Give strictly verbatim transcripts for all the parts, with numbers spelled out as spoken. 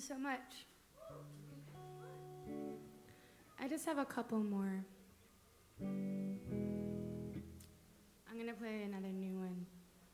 so much. I just have a couple more. I'm gonna play another new one.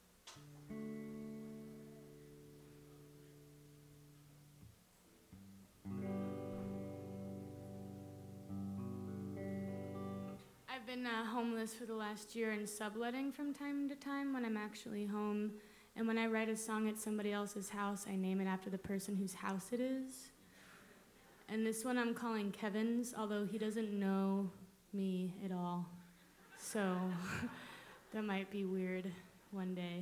I've been uh, homeless for the last year and subletting from time to time when I'm actually home. And when I write a song at somebody else's house, I name it after the person whose house it is. And this one I'm calling Kevin's, although he doesn't know me at all. So that might be weird one day.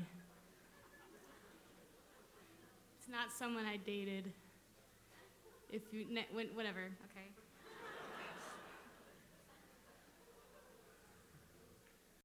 It's not someone I dated. If you, ne- when, whatever, okay?